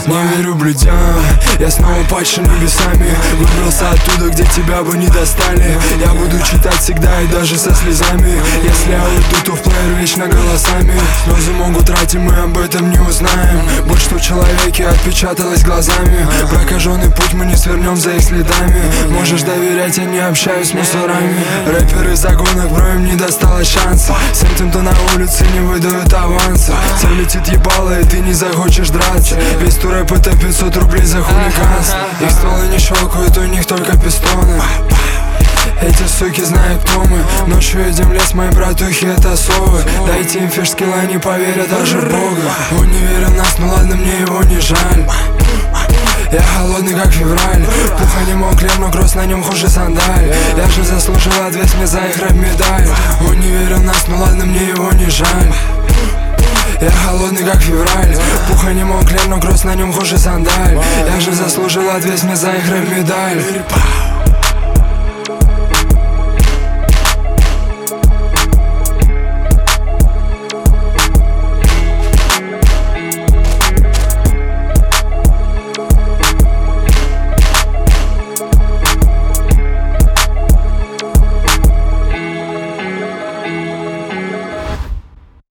Не верю блюдям, я снова падшим небесами. Выбрался оттуда, где тебя бы не достали. Я буду читать всегда и даже со слезами. Если я уйду, то в плеер вечно голосами. Слезы могут тратить, мы об этом не узнаем. Боль, что в человеке отпечаталась глазами. Прокаженный путь, мы не свернем за их следами. Можешь доверять, я не общаюсь с мусорами. Рэперы за гонок, бро, им не досталось шанса. С этим-то на улице не выдают аванса. Цель летит ебало, и ты не захочешь драться. Весь тур рэп это 500 рублей за хулиганство. Их стволы не щелкают, у них только пистоны. Эти суки знают, кто мы. Ночью едем в лес, мои братухи это совы. Дайте им фишскилл, они поверят даже в Бога. Он не верил в нас, ну ладно, мне его не жаль. Я холодный, как февраль. Пуха не мог лем, но кросс на нем хуже сандаль. Я же заслужил ответ мне за их рэп-медаль. Он не верил в нас, ну ладно, мне его не жаль. Я холодный, как февраль. Пуха не мог лем, но кросс на нем хуже сандаль. Я же заслужил ответ мне за их рэп-медаль.